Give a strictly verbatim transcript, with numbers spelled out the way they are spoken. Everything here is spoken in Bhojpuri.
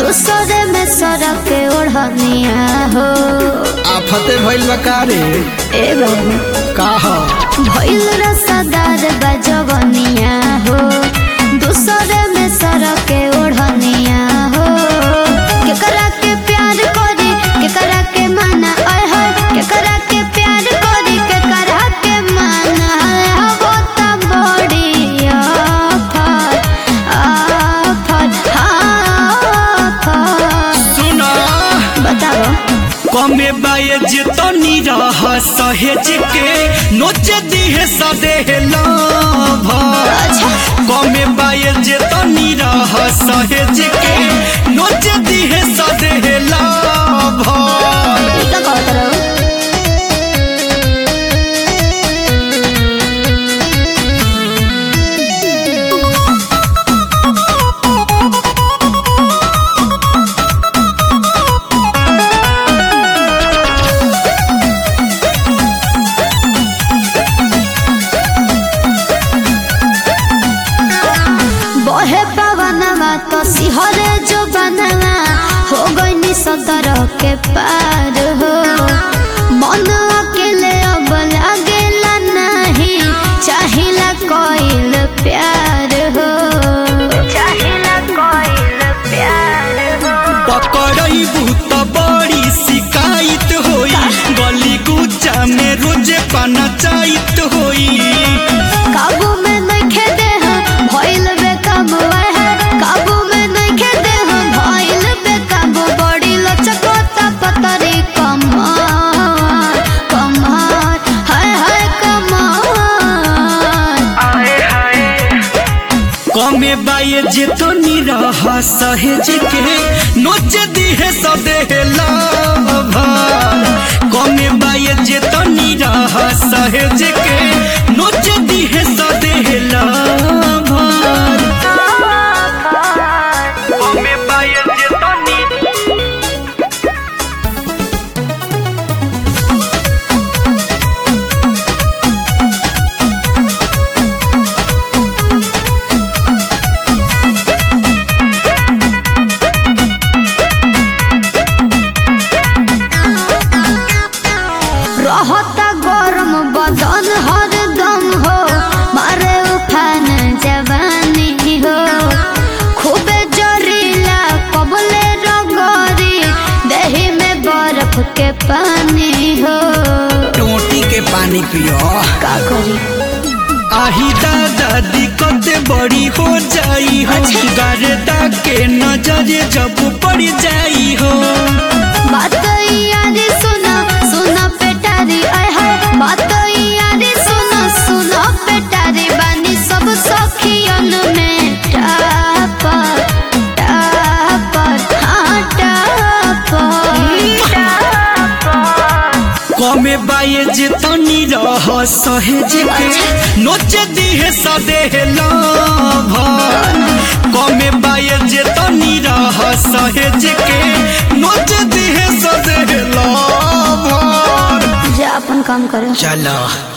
दूसरे में सड़क के ओढ़निया हो आफते भइल बकारे ए बाबू का हो भइल रसदार बजवनिया हो दूसरे में सड़क के ओढ़निया हो केकरा के प्यार करी केकरा के माना आय हाय केकरा के प्यार करी केकरा के माना हो त बड़ी आफत आफत आफत सुना बताओ कमे बाये जे तनी रह सहेज के नोच दिहे सदे लाभ कमे बाये जे तनी रह सहेज के नोच दिहे सदे लाभ का कहत रहो बहे पवनवा तो सिहरे जो बनवा हो गई सतर के पार हो मन अकेले अब लागेला नहीं चाहिला कोइल प्यार हो चाहिला कोइल प्यार हो पकड़ई भूत बड़ी शिकायत होई गली गुच्चा में रोज पंचायत होई काबू में नइखे देह भइल बेकाबू है काबू में नइखे देह भइल बेकाबू बड़ी लचकता पतरी कमार कमार हाय हाय कमार हाय हाय कमे बाये जे तो निरह सहेज के नोच दिहे सदे लाभ कमे बाये जे तो निरह सहेज के नोच दिहे सदे लाभ कमे बाये जे तो रहता गरम बदन हरदम हो मारे उफान जवानी हो खूबे जरीला कबले रगरी देही में बर्फ के पानी हो टोटी के पानी पियो का करी आही दादा दिक्कत बड़ी हो जाई हो गारदा के नजर जब पड़ जाई हो बात याद सुना सुना पेटारी आय हाय बात याद सुना सुना पेटारी बानी सब सखियन में टापर टापर हाँ टापर कमे बाये जे तनी रह सहेज के नोच दिहे सदे लाभ कमे बाये जे तनी रह सहेज के नोच दिहे सदे लाभ जा अपन काम करो चलो।